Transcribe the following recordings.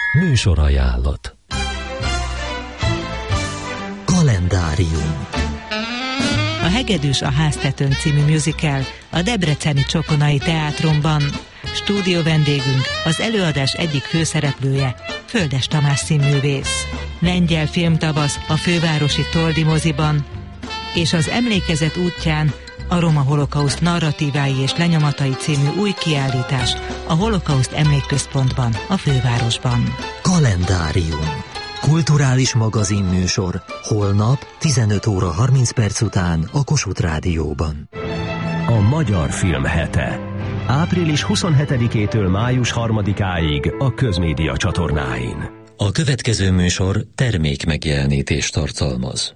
Műsorajánlat. Kalendárium. A Hegedűs a háztetőn című musical a debreceni Csokonai Teátrumban. Stúdió vendégünk az előadás egyik főszereplője, Földes Tamás színművész. Lengyel filmtavasz a fővárosi Toldi moziban, és az Emlékezet útján a Roma holokauszt narratívái és lenyomatai című új kiállítás a Holokauszt Emlékközpontban, a fővárosban. Kalendárium. Kulturális magazinműsor holnap 15 óra 30 perc után a Kossuth Rádióban. A Magyar Film Hete. Április 27-től május 3-áig a Közmédia csatornáin. A következő műsor termékmegjelenítést tartalmaz.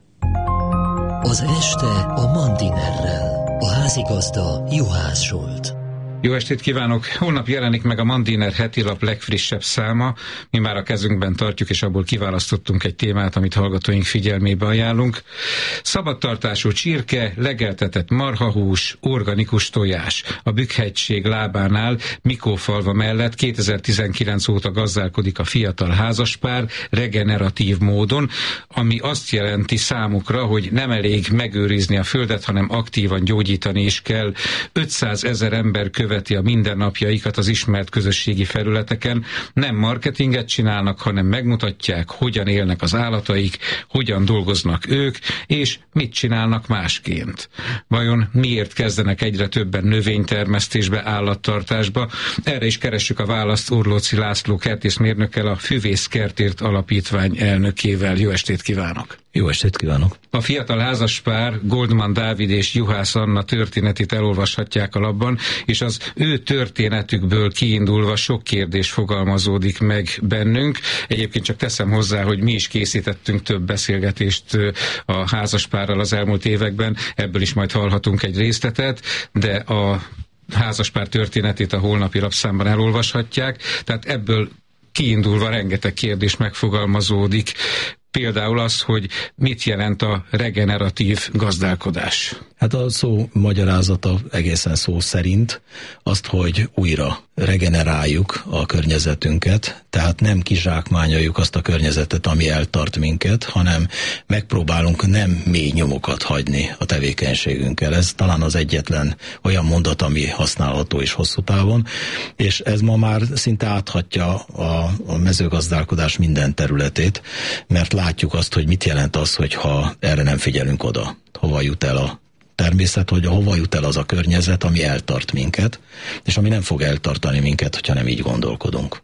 Az este a Mandinerrel. A házigazda Juhász Zsolt. Jó estét kívánok! Holnap jelenik meg a Mandiner hetilap legfrissebb száma. Mi már a kezünkben tartjuk, és abból kiválasztottunk egy témát, amit hallgatóink figyelmébe ajánlunk. Szabadtartású csirke, legeltetett marhahús, organikus tojás. A Bükkhegység lábánál, Mikófalva mellett 2019 óta gazdálkodik a fiatal házaspár regeneratív módon, ami azt jelenti számukra, hogy nem elég megőrizni a földet, hanem aktívan gyógyítani is kell. 500 000 ember követi a mindennapjaikat az ismert közösségi felületeken. Nem marketinget csinálnak, hanem megmutatják, hogyan élnek az állataik, hogyan dolgoznak ők, és mit csinálnak másként. Vajon miért kezdenek egyre többen növénytermesztésbe, állattartásba? Erre is keressük a választ Orlóczy László kertészmérnökkel, a Füvész Kertért Alapítvány elnökével. Jó estét kívánok! Jó estét kívánok! A fiatal házaspár, Goldman Dávid és Juhász Anna történetét elolvashatják a lapban, és az ő történetükből kiindulva sok kérdés fogalmazódik meg bennünk. Egyébként csak teszem hozzá, hogy mi is készítettünk több beszélgetést a házaspárral az elmúlt években, ebből is majd hallhatunk egy részletet, de a házaspár történetét a holnapi lapszámban elolvashatják, tehát ebből kiindulva rengeteg kérdés megfogalmazódik. Például az, hogy mit jelent a regeneratív gazdálkodás. Hát a szó magyarázata egészen szó szerint azt, hogy újra regeneráljuk a környezetünket, tehát nem kizsákmányoljuk azt a környezetet, ami eltart minket, hanem megpróbálunk nem mély nyomokat hagyni a tevékenységünkkel. Ez talán az egyetlen olyan mondat, ami használható is hosszú távon, és ez ma már szinte áthatja a mezőgazdálkodás minden területét, mert látjuk azt, hogy mit jelent az, hogyha erre nem figyelünk oda. Hova jut el a természet, hogy hova jut el az a környezet, ami eltart minket, és ami nem fog eltartani minket, hogyha nem így gondolkodunk.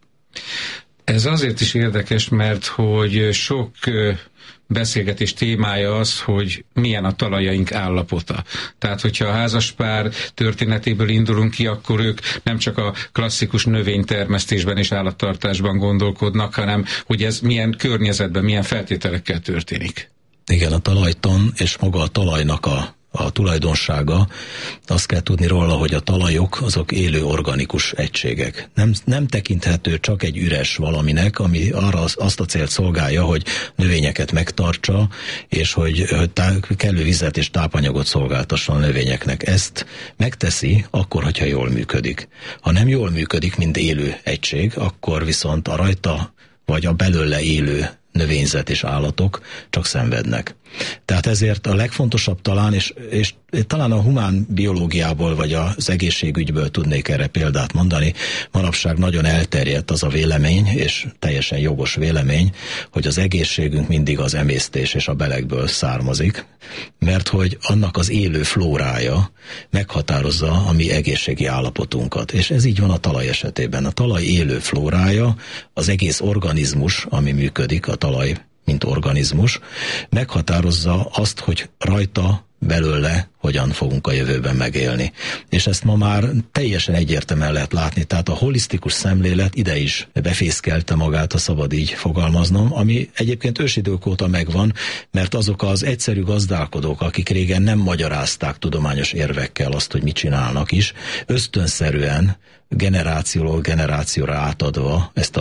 Ez azért is érdekes, mert hogy sok beszélgetés témája az, hogy milyen a talajaink állapota. Tehát, hogyha a házaspár történetéből indulunk ki, akkor ők nem csak a klasszikus növénytermesztésben és állattartásban gondolkodnak, hanem hogy ez milyen környezetben, milyen feltételekkel történik. Igen, a talajtan és maga a talajnak a tulajdonsága, azt kell tudni róla, hogy a talajok azok élő organikus egységek. Nem tekinthető csak egy üres valaminek, ami arra azt a célt szolgálja, hogy növényeket megtartsa, és hogy kellő vizet és tápanyagot szolgáltasson a növényeknek. Ezt megteszi akkor, hogyha jól működik. Ha nem jól működik, mint élő egység, akkor viszont a rajta vagy a belőle élő növényzet és állatok csak szenvednek. Tehát ezért a legfontosabb talán, és talán a humán biológiából vagy az egészségügyből tudnék erre példát mondani, manapság nagyon elterjedt az a vélemény, és teljesen jogos vélemény, hogy az egészségünk mindig az emésztés és a belegből származik, mert hogy annak az élő flórája meghatározza a mi egészségi állapotunkat. És ez így van a talaj esetében. A talaj élő flórája, az egész organizmus, ami működik, a talaj mint organizmus, meghatározza azt, hogy rajta, belőle hogyan fogunk a jövőben megélni. És ezt ma már teljesen egyértelműen lehet látni, tehát a holisztikus szemlélet ide is befészkelte magát, ha szabad így fogalmaznom, ami egyébként ősidők óta megvan, mert azok az egyszerű gazdálkodók, akik régen nem magyarázták tudományos érvekkel azt, hogy mit csinálnak is, ösztönszerűen generációról generációra átadva ezt a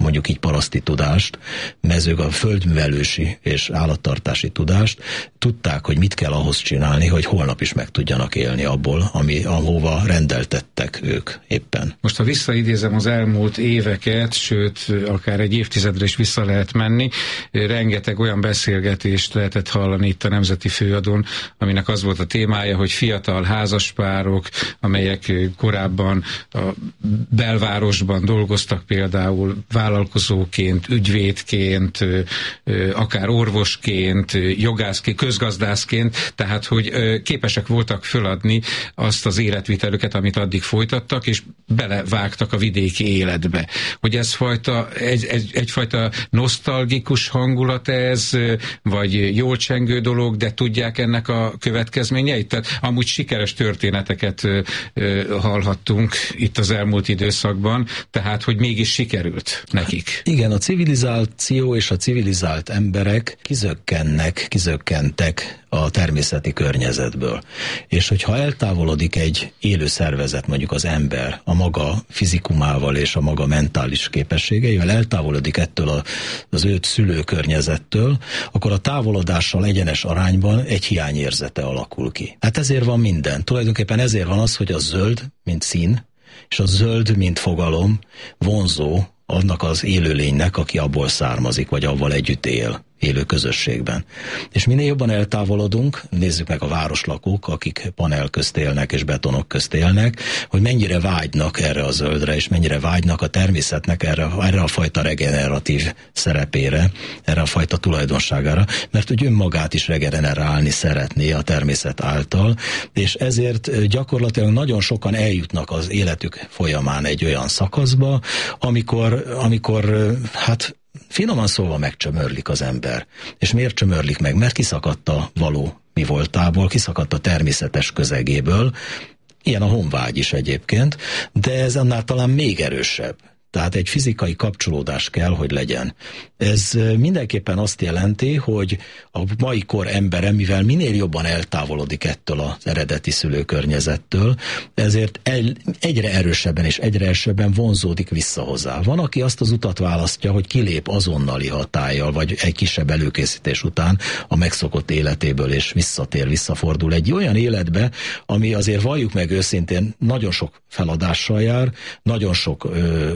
mondjuk így paraszti tudást, a földművelősi és állattartási tudást, tudták, hogy mit kell ahhoz csinálni, hogy holnap is meg tudjanak élni abból, ahova rendeltettek ők éppen. Most, ha visszaidézem az elmúlt éveket, sőt, akár egy évtizedre is vissza lehet menni, rengeteg olyan beszélgetést lehetett hallani itt a Nemzeti Főadón, aminek az volt a témája, hogy fiatal házaspárok, amelyek korábban a belvárosban dolgoztak, például vállalkozóként, ügyvédként, akár orvosként, jogászként, közgazdászként, tehát hogy képesek voltak föladni azt az életvitelüket, amit addig folytattak, és belevágtak a vidéki életbe. Hogy ez egyfajta nosztalgikus hangulat ez, vagy jól csengő dolog, de tudják ennek a következményeit? Tehát amúgy sikeres történeteket hallhattunk itt az elmúlt időszakban, tehát hogy mégis sikerült nekik. Igen, a civilizáció és a civilizált emberek kizökkentek a természeti környezetből. És hogyha eltávolodik egy élő szervezet, mondjuk az ember, a maga fizikumával és a maga mentális képességeivel, eltávolodik ettől az őt szülőkörnyezettől, akkor a távolodással egyenes arányban egy hiányérzete alakul ki. Hát ezért van minden. Tulajdonképpen ezért van az, hogy a zöld, mint szín, és a zöld, mint fogalom vonzó annak az élőlénynek, aki abból származik, vagy avval együtt él, élő közösségben. És minél jobban eltávolodunk, nézzük meg a városlakók, akik panel közt élnek és betonok közt élnek, hogy mennyire vágynak erre a zöldre, és mennyire vágynak a természetnek erre a fajta regeneratív szerepére, erre a fajta tulajdonságára, mert hogy önmagát is regenerálni szeretné a természet által, és ezért gyakorlatilag nagyon sokan eljutnak az életük folyamán egy olyan szakaszba, amikor hát finoman szólva megcsömörlik az ember. És miért csömörlik meg? Mert kiszakadt a való mi voltából, kiszakadt a természetes közegéből, ilyen a honvágy is egyébként, de ez annál talán még erősebb. Tehát egy fizikai kapcsolódás kell, hogy legyen. Ez mindenképpen azt jelenti, hogy a mai kor embere, mivel minél jobban eltávolodik ettől az eredeti szülőkörnyezettől, ezért egyre erősebben és egyre erősebben vonzódik vissza hozzá. Van, aki azt az utat választja, hogy kilép azonnali hatállyal, vagy egy kisebb előkészítés után a megszokott életéből, és visszafordul egy olyan életbe, ami azért valljuk meg őszintén nagyon sok feladással jár, nagyon sok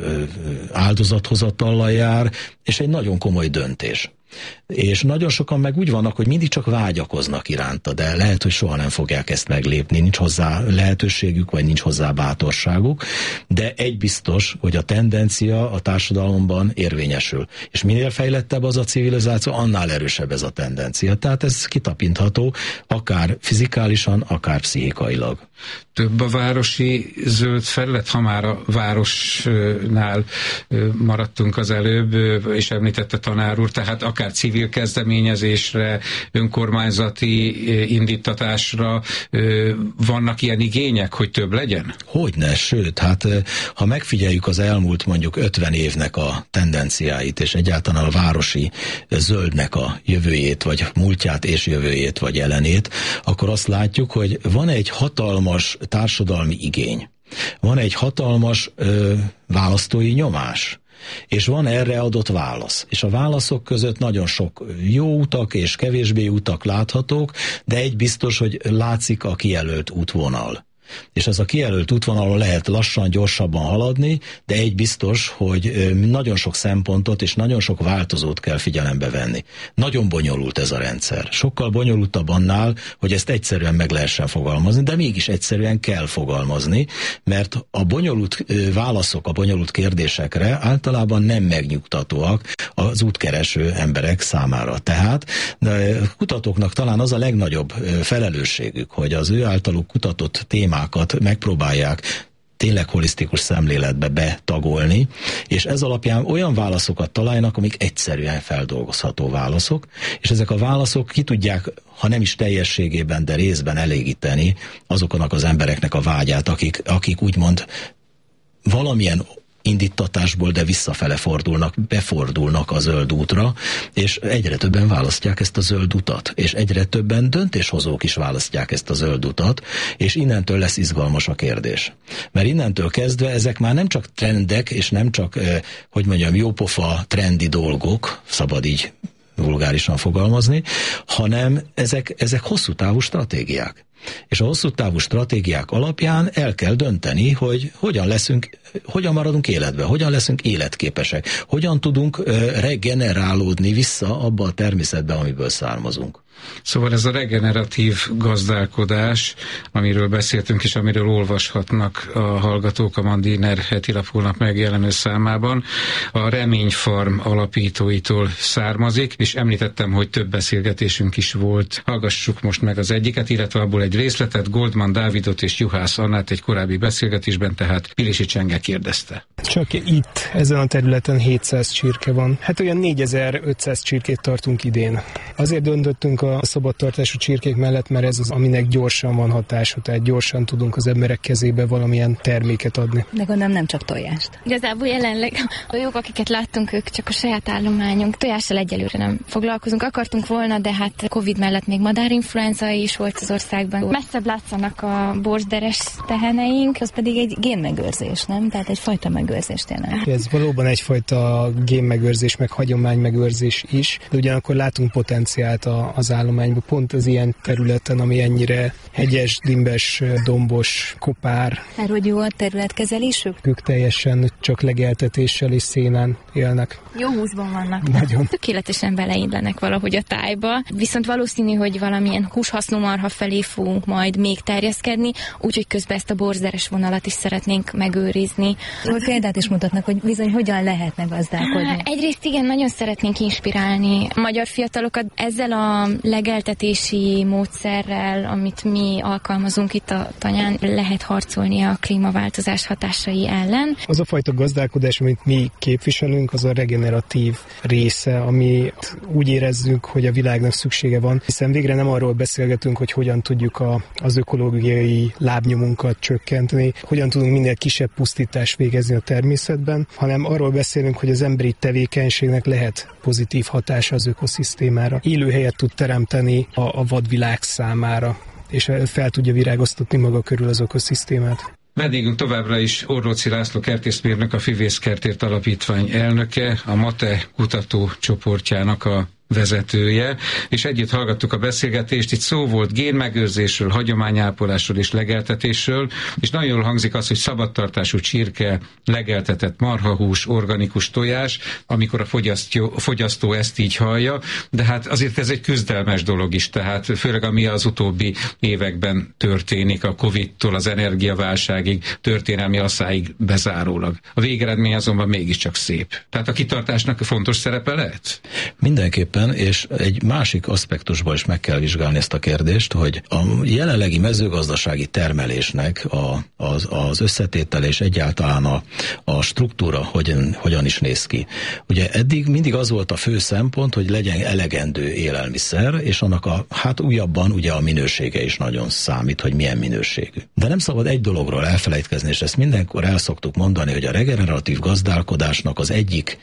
áldozathozatallal jár, és egy nagyon komoly döntés. És nagyon sokan meg úgy vannak, hogy mindig csak vágyakoznak iránta, de lehet, hogy soha nem fogják ezt meglépni, nincs hozzá lehetőségük, vagy nincs hozzá bátorságuk, de egy biztos, hogy a tendencia a társadalomban érvényesül. És minél fejlettebb az a civilizáció, annál erősebb ez a tendencia. Tehát ez kitapintható, akár fizikálisan, akár pszichikailag. Több a városi zöld felület, ha már a városnál maradtunk az előbb, és említette tanár úr, tehát akár civil kezdeményezésre, önkormányzati indítatásra vannak ilyen igények, hogy több legyen? Hogyne, sőt, hát ha megfigyeljük az elmúlt mondjuk 50 évnek a tendenciáit, és egyáltalán a városi zöldnek a jövőjét, vagy múltját és jövőjét, vagy jelenét, akkor azt látjuk, hogy van egy hatalmas társadalmi igény. Van egy hatalmas választói nyomás. És van erre adott válasz. És a válaszok között nagyon sok jó utak és kevésbé jó utak láthatók, de egy biztos, hogy látszik a kijelölt útvonal. És ez a kijelölt útvonalon lehet lassan, gyorsabban haladni, de egy biztos, hogy nagyon sok szempontot és nagyon sok változót kell figyelembe venni. Nagyon bonyolult ez a rendszer. Sokkal bonyolultabb annál, hogy ezt egyszerűen meg lehessen fogalmazni, de mégis egyszerűen kell fogalmazni, mert a bonyolult válaszok a bonyolult kérdésekre általában nem megnyugtatóak az útkereső emberek számára. Tehát kutatóknak talán az a legnagyobb felelősségük, hogy az ő általuk kutatott témák megpróbálják tényleg holisztikus szemléletbe betagolni, és ez alapján olyan válaszokat találnak, amik egyszerűen feldolgozható válaszok, és ezek a válaszok ki tudják, ha nem is teljességében, de részben elégíteni azoknak az embereknek a vágyát, akik úgymond valamilyen indítatásból, de visszafele befordulnak a zöld útra, és egyre többen választják ezt a zöld utat, és egyre többen döntéshozók is választják ezt a zöld utat, és innentől lesz izgalmas a kérdés. Mert innentől kezdve ezek már nem csak trendek, és nem csak, jópofa trendi dolgok, szabad így vulgárisan fogalmazni, hanem ezek hosszú távú stratégiák. És a hosszú távú stratégiák alapján el kell dönteni, hogy hogyan maradunk életben, hogyan leszünk életképesek, hogyan tudunk regenerálódni vissza abba a természetbe, amiből származunk. Szóval ez a regeneratív gazdálkodás, amiről beszéltünk, és amiről olvashatnak a hallgatók a Mandiner hetilap holnap megjelenő számában, a Reményfarm alapítóitól származik, és említettem, hogy több beszélgetésünk is volt. Hallgassuk most meg az egyiket, illetve abból egy részletet. Goldman Dávidot és Juhász Annát egy korábbi beszélgetésben, tehát Pilisi Csenge kérdezte. Csak itt, ezen a területen 700 csirke van. Hát olyan 4500 csirkét tartunk idén. Azért döntöttünk a szabadtartású csirkék mellett, mert ez az, aminek gyorsan van hatása, tehát gyorsan tudunk az emberek kezébe valamilyen terméket adni. De gondolom nem csak tojást. Igazából jelenleg a jók, akiket láttunk, ők csak a saját állományunk. Tojással egyelőre nem foglalkozunk. Akartunk volna, de hát Covid mellett még madárinfluenza is volt az országban. Messzebb látszanak a borsderes teheneink, az pedig egy génmegőrzés, nem? Tehát egyfajta megőrzést jelent. Ez valóban egyfajta génmegőrzés, meg hagyománymegőrzés is, de ugyanakkor látunk potenciált az állományban, pont az ilyen területen, ami ennyire hegyes, dimbes, dombos, kopár. Mert hogy jó a területkezelésük? Ők teljesen csak legeltetéssel és szénán élnek. Jó húsban vannak. Nagyon. Tökéletesen beleillenek valahogy a tájba, viszont valószínű, hogy valamilyen húshasznú marha felé fogunk majd még terjeszkedni, úgyhogy közben ezt a borsderes vonalat is szeretnénk megőrizni. Hogy példát is mutatnak, hogy bizony hogyan lehetne gazdálkodni. Egyrészt igen, nagyon szeretnénk inspirálni a magyar fiatalokat ezzel a legeltetési módszerrel, amit mi alkalmazunk itt a tanyán, lehet harcolni a klímaváltozás hatásai ellen. Az a fajta gazdálkodás, amit mi képviselünk, az a regeneratív része, ami úgy érezzük, hogy a világnak szüksége van, hiszen végre nem arról beszélgetünk, hogy hogyan tudjuk az ökológiai lábnyomunkat csökkenteni, hogyan tudunk minél kisebb pusztítást végezni a természetben, hanem arról beszélünk, hogy az emberi tevékenységnek lehet pozitív hatása az ökoszisztémára. Élőhelyet tud teremteni a vadvilág számára, és fel tudja virágoztatni maga körül az ökoszisztémát. Vendégünk továbbra is Orlóczy László kertészmérnök, a Fivészkertért Alapítvány elnöke, a MATE kutatócsoportjának a vezetője, és együtt hallgattuk a beszélgetést. Itt szó volt génmegőrzésről, hagyományápolásról és legeltetésről, és nagyon jól hangzik az, hogy szabadtartású csirke, legeltetett marhahús, organikus tojás, amikor a fogyasztó ezt így hallja, de hát azért ez egy küzdelmes dolog is, tehát főleg ami az utóbbi években történik, a Covid-tól az energiaválságig, történelmi asszáig bezárólag. A végeredmény azonban mégiscsak szép. Tehát a kitartásnak fontos szerepe lehet? Mindenképpen, és egy másik aspektusban is meg kell vizsgálni ezt a kérdést, hogy a jelenlegi mezőgazdasági termelésnek az összetétel és egyáltalán a struktúra hogyan is néz ki. Ugye eddig mindig az volt a fő szempont, hogy legyen elegendő élelmiszer, és annak újabban ugye a minősége is nagyon számít, hogy milyen minőségű. De nem szabad egy dologról elfelejtkezni, és ezt mindenkor el szoktuk mondani, hogy a regeneratív gazdálkodásnak az egyik,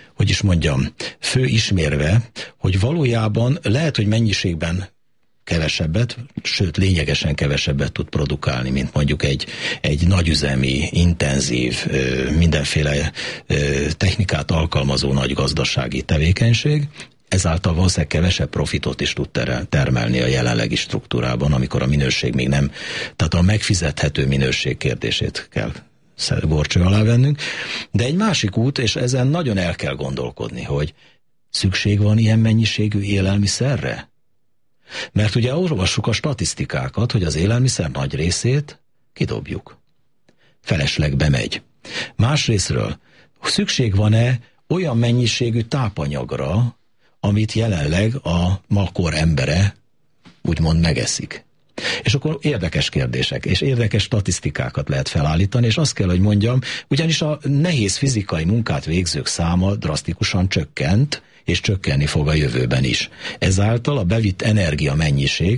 fő ismérve, hogy valójában lehet, hogy mennyiségben kevesebbet, sőt lényegesen kevesebbet tud produkálni, mint mondjuk egy nagyüzemi, intenzív, mindenféle technikát alkalmazó nagy gazdasági tevékenység, ezáltal valószínűleg kevesebb profitot is tud termelni a jelenlegi struktúrában, amikor a minőség még nem, tehát a megfizethető minőség kérdését kell górcső alá vennünk. De egy másik út, és ezen nagyon el kell gondolkodni, hogy szükség van ilyen mennyiségű élelmiszerre? Mert ugye olvassuk a statisztikákat, hogy az élelmiszer nagy részét kidobjuk. Feleslegbe megy. Másrészről szükség van-e olyan mennyiségű tápanyagra, amit jelenleg a makor embere úgymond megeszik? És akkor érdekes kérdések, és érdekes statisztikákat lehet felállítani, és azt kell, hogy mondjam, ugyanis a nehéz fizikai munkát végzők száma drasztikusan csökkent, és csökkenni fog a jövőben is. Ezáltal a bevitt energia mennyiség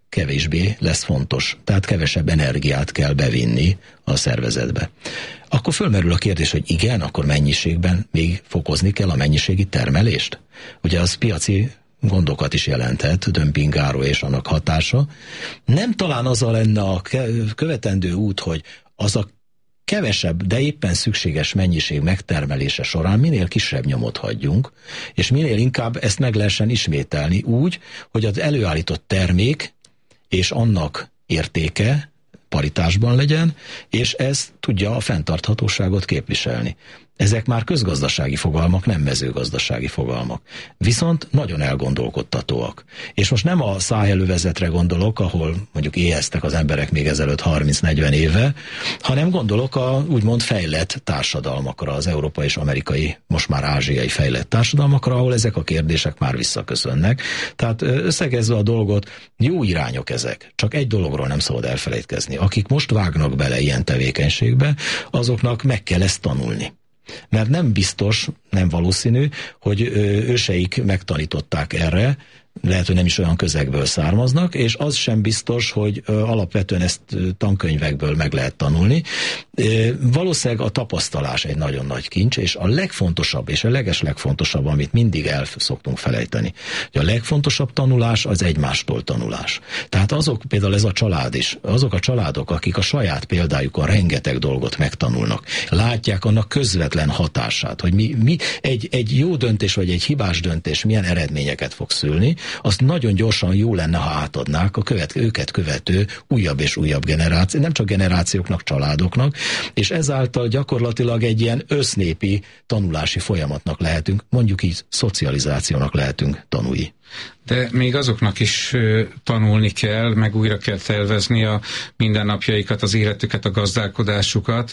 kevésbé lesz fontos. Tehát kevesebb energiát kell bevinni a szervezetbe. Akkor fölmerül a kérdés, hogy igen, akkor mennyiségben még fokozni kell a mennyiségi termelést? Ugye az piaci gondokat is jelenthet, dömpingáró és annak hatása. Nem talán az lenne a követendő út, hogy az a kevesebb, de éppen szükséges mennyiség megtermelése során minél kisebb nyomot hagyjunk, és minél inkább ezt meg lehessen ismételni úgy, hogy az előállított termék és annak értéke paritásban legyen, és ez tudja a fenntarthatóságot képviselni. Ezek már közgazdasági fogalmak, nem mezőgazdasági fogalmak. Viszont nagyon elgondolkodtatóak. És most nem a száhelővezetre gondolok, ahol mondjuk éheztek az emberek még ezelőtt 30-40 éve, hanem gondolok a úgymond fejlett társadalmakra, az európai és amerikai, most már ázsiai fejlett társadalmakra, ahol ezek a kérdések már visszaköszönnek. Tehát összegezve a dolgot, jó irányok ezek. Csak egy dologról nem szabad elfelejtkezni. Akik most vágnak bele ilyen tevékenységbe, azoknak meg kell ezt tanulni. Mert nem biztos, nem valószínű, hogy őseik megtanították erre, lehet, hogy nem is olyan közegből származnak, és az sem biztos, hogy alapvetően ezt tankönyvekből meg lehet tanulni. Valószínűleg a tapasztalás egy nagyon nagy kincs, és a legfontosabb, és a legeslegfontosabb, amit mindig el szoktunk felejteni, hogy a legfontosabb tanulás az egymástól tanulás. Tehát azok, például ez a család is, azok a családok, akik a saját példájukon rengeteg dolgot megtanulnak, látják annak közvetlen hatását, hogy egy jó döntés, vagy egy hibás döntés milyen eredményeket fog szülni, azt nagyon gyorsan jó lenne, ha átadnák a őket követő újabb és újabb generáció, nem csak generációknak, családoknak, és ezáltal gyakorlatilag egy ilyen össznépi tanulási folyamatnak lehetünk, mondjuk így szocializációnak lehetünk tanúi. De még azoknak is tanulni kell, meg újra kell tervezni a mindennapjaikat, az életüket, a gazdálkodásukat,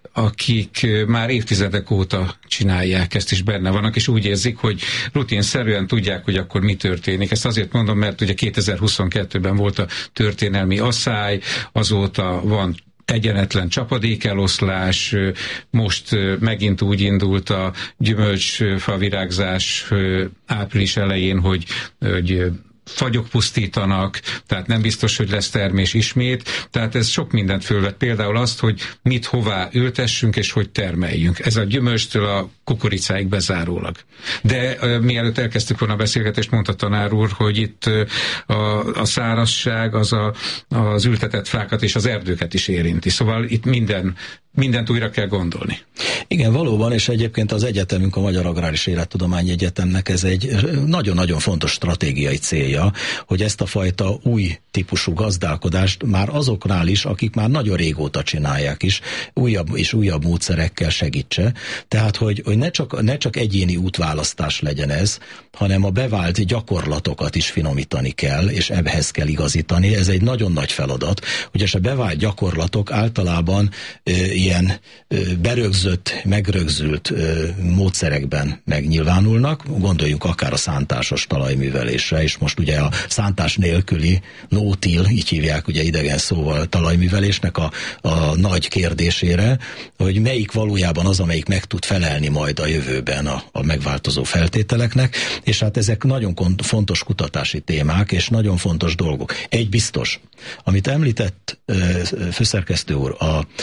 akik már évtizedek óta csinálják, ezt is benne vannak, és úgy érzik, hogy rutinszerűen tudják, hogy akkor mi történik. Ezt azért mondom, mert ugye 2022-ben volt a történelmi asszály, azóta van egyenetlen csapadékeloszlás, most megint úgy indult a gyümölcsfa virágzás április elején, hogy fagyok pusztítanak, tehát nem biztos, hogy lesz termés ismét, tehát ez sok mindent fölvet. Például azt, hogy mit hová ültessünk, és hogy termeljünk. Ez a gyümölcstől a kukoricáig bezárólag. De mielőtt elkezdtük volna a beszélgetést, mondta tanár úr, hogy itt a szárazság az ültetett fákat és az erdőket is érinti. Szóval itt mindent újra kell gondolni. Igen, valóban, és egyébként az egyetemünk, a Magyar Agráris Élettudományi Egyetemnek ez egy nagyon-nagyon fontos stratégiai célja, hogy ezt a fajta új típusú gazdálkodást már azoknál is, akik már nagyon régóta csinálják is, újabb és újabb módszerekkel segítse. Tehát, hogy ne csak egyéni útválasztás legyen ez, hanem a bevált gyakorlatokat is finomítani kell, és ehhez kell igazítani. Ez egy nagyon nagy feladat, hogy a bevált gyakorlatok általában ilyen berögzött, megrögzült módszerekben megnyilvánulnak. Gondoljunk akár a szántásos talajművelésre, és most ugye a szántás nélküli no-till, így hívják ugye idegen szóval talajművelésnek a nagy kérdésére, hogy melyik valójában az, amelyik meg tud felelni majd a jövőben a megváltozó feltételeknek, és hát ezek nagyon fontos kutatási témák, és nagyon fontos dolgok. Egy biztos, amit említett főszerkesztő úr,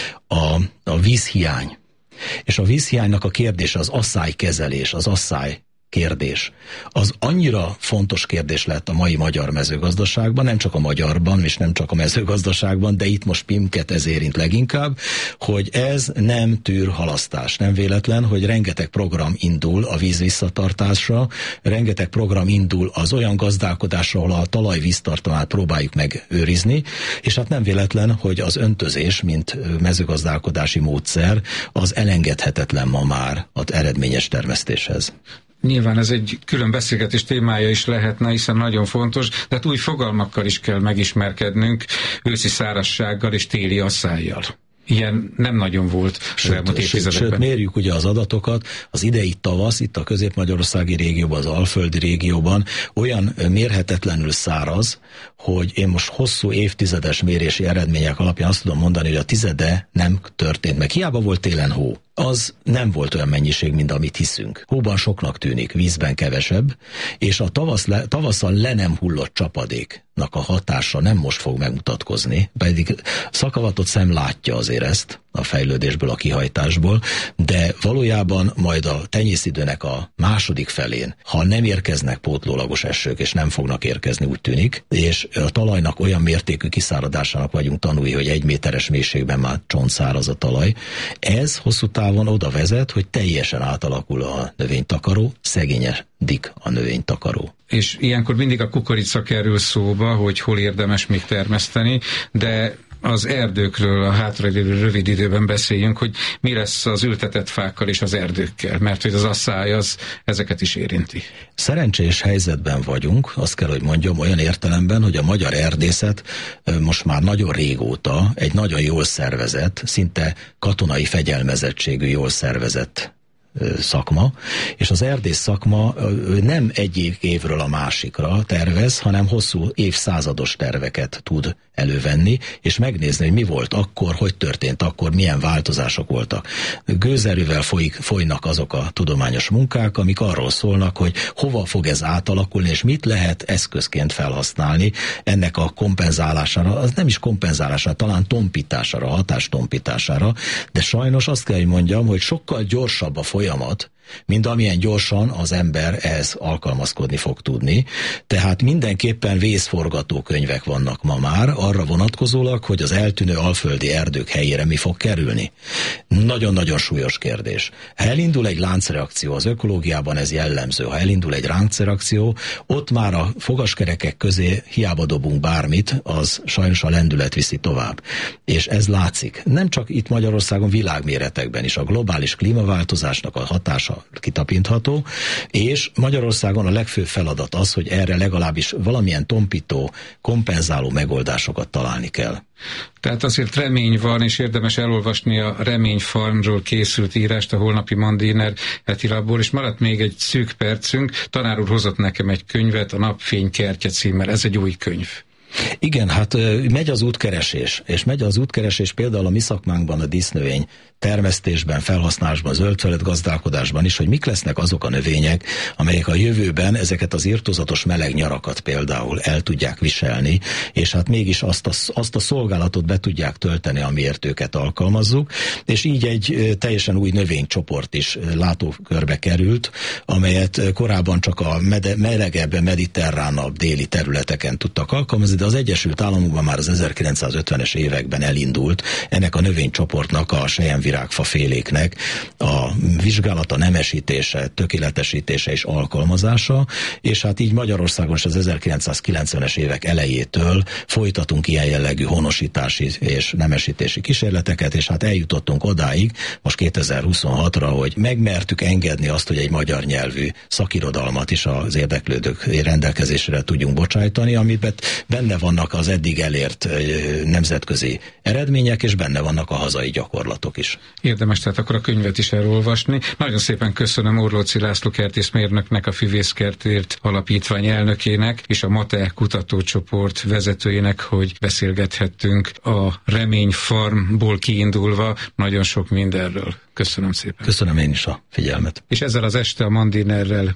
a vízhiány. És a vízhiánynak a kérdése az asszálykezelés, az asszály kérdés. Az annyira fontos kérdés lett a mai magyar mezőgazdaságban, nem csak a magyarban, és nem csak a mezőgazdaságban, de itt most Pimket ez érint leginkább, hogy ez nem tűr halasztás. Nem véletlen, hogy rengeteg program indul a víz visszatartásra, rengeteg program indul az olyan gazdálkodásra, ahol a talaj víztartalmát próbáljuk megőrizni, és hát nem véletlen, hogy az öntözés, mint mezőgazdálkodási módszer, az elengedhetetlen ma már az eredményes termesztéshez. Nyilván ez egy külön beszélgetés témája is lehetne, hiszen nagyon fontos, de hát új fogalmakkal is kell megismerkednünk, őszi szárazsággal és téli asszállyal. Ilyen nem nagyon volt az elmúlt évtizedekben. Sőt, mérjük ugye az adatokat, az idei tavasz, itt a közép-magyarországi régióban, az alföldi régióban olyan mérhetetlenül száraz, hogy én most hosszú évtizedes mérési eredmények alapján azt tudom mondani, hogy a tizede nem történt meg. Hiába volt télen hó. az nem volt olyan mennyiség, mint amit hiszünk. Hóban soknak tűnik, vízben kevesebb, és a tavasszal le nem hullott csapadéknak a hatása nem most fog megmutatkozni, pedig szakavatott szem látja azért ezt a fejlődésből, a kihajtásból, de valójában majd a tenyészidőnek a második felén, ha nem érkeznek pótlólagos esők, és nem fognak érkezni, úgy tűnik, és a talajnak olyan mértékű kiszáradásának vagyunk tanúi, hogy 1 méteres mélységben már csontszáraz a talaj, ez hosszú távon oda vezet, hogy teljesen átalakul a növénytakaró, szegényedik a növénytakaró. És ilyenkor mindig a kukorica kerül szóba, hogy hol érdemes még termeszteni, de az erdőkről a hátralévő rövid időben beszéljünk, hogy mi lesz az ültetett fákkal és az erdőkkel, mert hogy az asszály az ezeket is érinti. Szerencsés helyzetben vagyunk, azt kell, hogy mondjam, olyan értelemben, hogy a magyar erdészet most már nagyon régóta egy nagyon jól szervezett, szinte katonai fegyelmezettségű, jól szervezett szakma, és az erdész szakma nem egyik évről a másikra tervez, hanem hosszú évszázados terveket tud elővenni, és megnézni, hogy mi volt akkor, hogy történt akkor, milyen változások voltak. Gőzerővel folynak azok a tudományos munkák, amik arról szólnak, hogy hova fog ez átalakulni, és mit lehet eszközként felhasználni ennek a kompenzálására, az nem is kompenzálására, talán tompítására, hatás tompítására, de sajnos azt kell, hogy mondjam, hogy sokkal gyorsabb a folyamat, mint amilyen gyorsan az ember ehhez alkalmazkodni fog tudni. Tehát mindenképpen vészforgatókönyvek vannak ma már, arra vonatkozólag, hogy az eltűnő alföldi erdők helyére mi fog kerülni. Nagyon-nagyon súlyos kérdés. Ha elindul egy láncreakció, az ökológiában ez jellemző, ha elindul egy láncreakció, ott már a fogaskerekek közé hiába dobunk bármit, az sajnos a lendület viszi tovább. És ez látszik. Nem csak itt Magyarországon, világméretekben is a globális klímaváltozásnak a hatása kitapintható, és Magyarországon a legfőbb feladat az, hogy erre legalábbis valamilyen tompító, kompenzáló megoldásokat találni kell. Tehát azért remény van, és érdemes elolvasni a Remény Farmról készült írást a holnapi Mandiner hetilapból, és maradt még egy szűk percünk. Tanár úr hozott nekem egy könyvet, a Napfény kertje címmel. Ez egy új könyv. Igen, hát megy az útkeresés, és megy az útkeresés például a mi szakmánkban, a dísznövény termesztésben, felhasználásban, zöldfelület gazdálkodásban is, hogy mik lesznek azok a növények, amelyek a jövőben ezeket az irtózatos meleg nyarakat például el tudják viselni, és hát mégis azt a szolgálatot be tudják tölteni, amiért őket alkalmazzuk, és így egy teljesen új növénycsoport is látókörbe került, amelyet korábban csak a melegebb, mediterránabb déli területeken tudtak alkalmazni, de az Egyesült Államokban már az 1950-es években elindult ennek a növénycsoportnak, a selyemvirágfa féléknek a vizsgálata, nemesítése, tökéletesítése és alkalmazása, és hát így Magyarországon is az 1990-es évek elejétől folytatunk ilyen jellegű honosítási és nemesítési kísérleteket, és hát eljutottunk odáig, most 2026-ra, hogy megmertük engedni azt, hogy egy magyar nyelvű szakirodalmat is az érdeklődők rendelkezésre tudjunk bocsájtani, amiben benne vannak az eddig elért nemzetközi eredmények, és benne vannak a hazai gyakorlatok is. Érdemes tehát akkor a könyvet is elolvasni. Nagyon szépen köszönöm Orlóczy László kertészmérnöknek, a Füvészkertért Alapítvány elnökének, és a MATE kutatócsoport vezetőjének, hogy beszélgethettünk a Remény Farmból kiindulva nagyon sok mindenről. Köszönöm szépen. Köszönöm én is a figyelmet. És ezzel az este a Mandinerrel